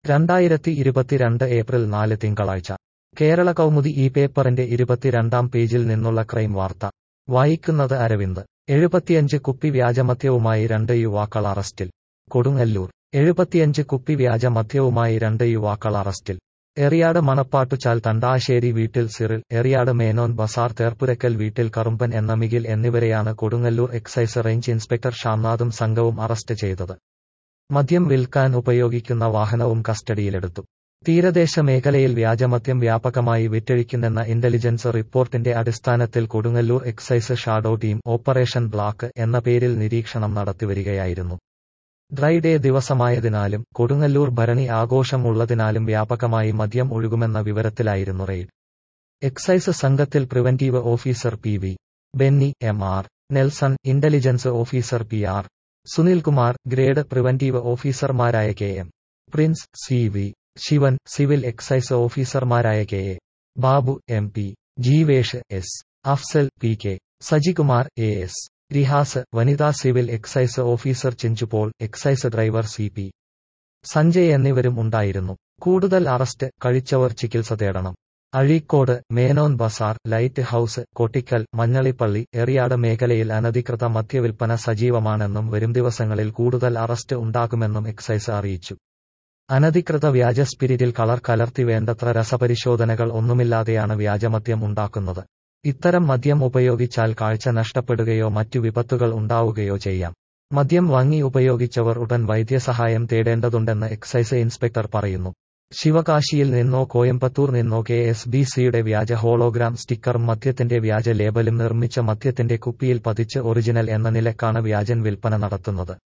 2022 April 4 തിങ്കളാഴ്ച കേരള കൗമുദി ഈ പേപ്പറിന്റെ 22-ാം പേജിൽ നിന്നുള്ള ക്രൈം വാർത്ത വായിക്കുന്നത് അരവിന്ദ് 75 കുപ്പി വ്യാജമദ്യവുമായി 2 യുവാക്കൾ അറസ്റ്റിൽ കൊടുങ്ങല്ലൂർ 75 കുപ്പി വ്യാജമദ്യവുമായി 2 യുവാക്കൾ അറസ്റ്റിൽ എറിയാട് മണപ്പാട്ടുചാൽ തണ്ടാശ്ശേരി വീട്ടിൽ സിറിൽ എറിയാട് മേനോൻ ബസാർ തേർപ്പുരക്കൽ വീട്ടിൽ കറുമ്പൻ എന്ന മിഗിൽ എന്നിവരെയാണ് കൊടുങ്ങല്ലൂർ എക്സൈസ് റേഞ്ച് ഇൻസ്പെക്ടർ ഷാംനാഥും സംഘവും അറസ്റ്റ് ചെയ്തത് മദ്യം വിൽക്കാൻ ഉപയോഗിക്കുന്ന വാഹനവും കസ്റ്റഡിയിലെടുത്തു തീരദേശ മേഖലയിൽ വ്യാജമദ്യം വ്യാപകമായി വിറ്റഴിക്കുന്നെന്ന ഇന്റലിജൻസ് റിപ്പോർട്ടിന്റെ അടിസ്ഥാനത്തിൽ Kodungallur excise shadow team operation black എന്ന പേരിൽ നിരീക്ഷണം നടത്തിവരികയായിരുന്നു ഡ്രൈ ഡേ ദിവസമായതിനാലും കൊടുങ്ങല്ലൂർ ഭരണി ആഘോഷം ഉള്ളതിനാലും വ്യാപകമായി മദ്യം ഒഴുകുമെന്ന വിവരത്തിലായിരുന്നു റെയ്ഡ് എക്സൈസ് സംഘത്തിൽ preventive officer P V. Benny M R. Nelson intelligence officer P R. Sunilkumar grade preventive ഓഫീസർമാരായ K M. Prince C V. Shivan civil excise ഓഫീസർമാരായ K A. Babu M P. Jeevesh S. Afsal P K. Sajikumar A S. Rihas വനിതാ civil excise officer Chinchupaul excise driver C P. Sanjay എന്നിവരും ഉണ്ടായിരുന്നു കൂടുതൽ അറസ്റ്റ് കഴിച്ചവർ ചികിത്സ തേടണം അഴീക്കോട് മേനോൻ ബസാർ ലൈറ്റ് ഹൌസ് കൊട്ടിക്കൽ മഞ്ഞളിപ്പള്ളി എറിയാട് മേഖലയിൽ അനധികൃത മദ്യവിൽപ്പന സജീവമാണെന്നും വരും ദിവസങ്ങളിൽ കൂടുതൽ അറസ്റ്റ് ഉണ്ടാകുമെന്നും എക്സൈസ് അറിയിച്ചു അനധികൃത വ്യാജ സ്പിരിറ്റിൽ കളർ കലർത്തി വേണ്ടത്ര രസപരിശോധനകൾ ഒന്നുമില്ലാതെയാണ് വ്യാജമദ്യം ഉണ്ടാക്കുന്നത് ഇത്തരം മദ്യം ഉപയോഗിച്ചാൽ കാഴ്ച നഷ്ടപ്പെടുകയോ മറ്റു വിപത്തുകൾ ഉണ്ടാവുകയോ ചെയ്യാം മദ്യം വാങ്ങി ഉപയോഗിച്ചവർ ഉടൻ വൈദ്യസഹായം തേടേണ്ടതുണ്ടെന്ന് എക്സൈസ് ഇൻസ്പെക്ടർ പറയുന്നു ശിവകാശിയിൽ നിന്നോ കോയമ്പത്തൂർ നിന്നോ KSBCയുടെ വ്യാജ ഹോളോഗ്രാം സ്റ്റിക്കറും മദ്യത്തിന്റെ വ്യാജ ലേബലും നിർമ്മിച്ച മദ്യത്തിന്റെ കുപ്പിയിൽ പതിച്ച് ഒറിജിനൽ എന്ന നിലക്കാണ് വ്യാജൻ വിൽപ്പന നടത്തുന്നത്